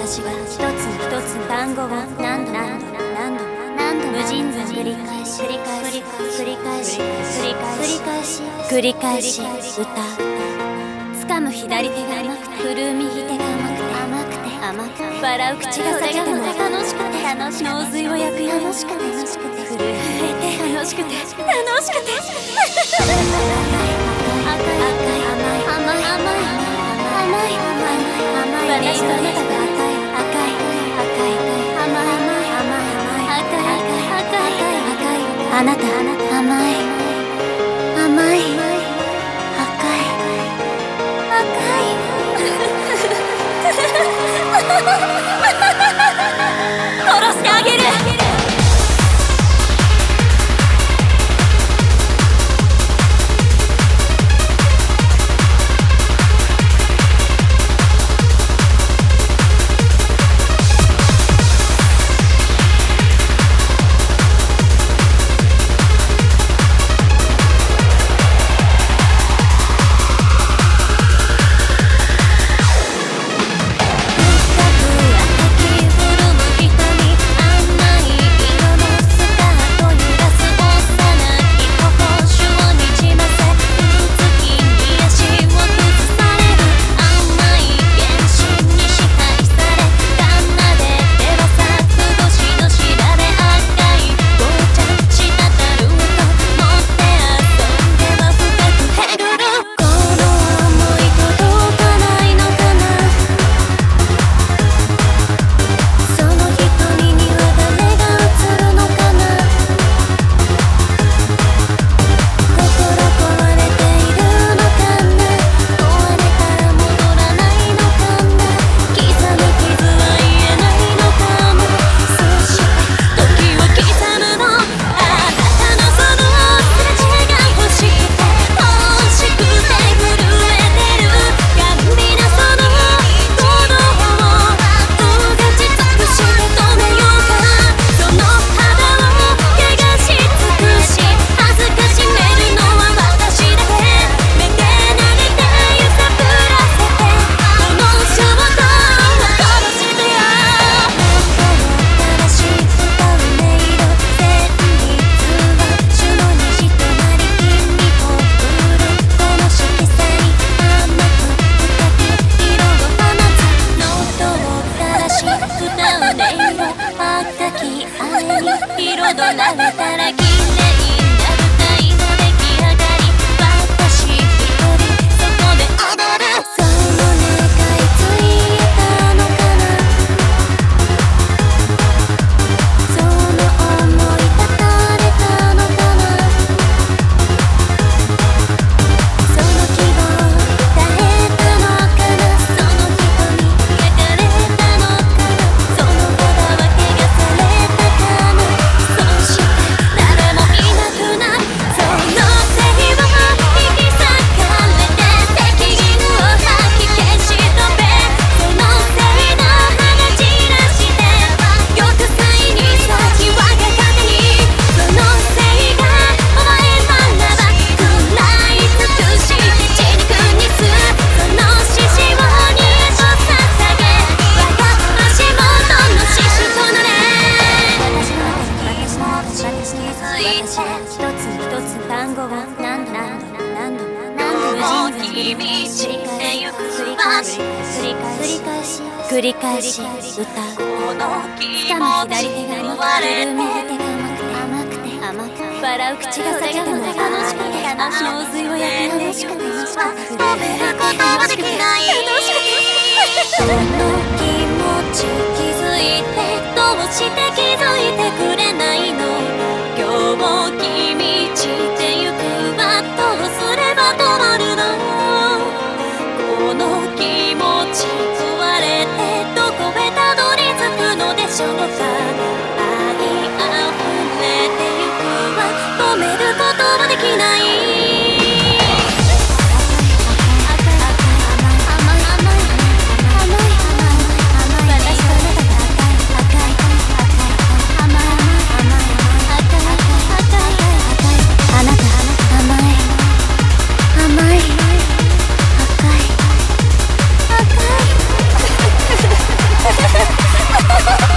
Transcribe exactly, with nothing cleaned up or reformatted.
私が一つ一つ単語を何度何度何度何度無尽蔵繰り返し繰り返し繰り返し繰り返し繰り返し歌う掴む左手が甘くて振るう右手が甘くて甘くて甘くて笑う口が裂けても楽しくて楽しくて脳髄を焼くよ楽しくて楽しくて震えて楽しくて楽しくて赤い赤い甘い甘い甘い甘い甘い私とあなたが赤い赤い赤い甘い甘い甘い赤い赤い赤い赤いあなた甘い甘い赤い殺してあげる。繰り返し歌う掴む左手が甘くて振るう右手が甘くて甘くて笑う口が裂けても楽しくて脳髄を焼く楽しくて楽しくて止めることはできない楽しくてその気持ち気づいてどうして気づいてくれないの今日君散ってゆくはどうすれば止まるのこの気持ち壊れてどこへたどり着くのでしょうか愛あふれてゆくは止めることはできない甘いハハハ